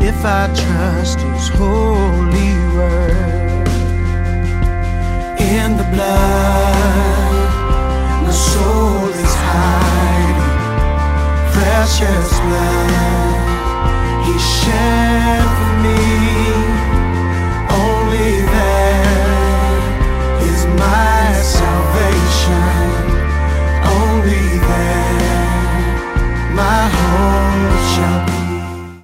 if I trust His holy word. In the blood, my soul is hiding, precious blood.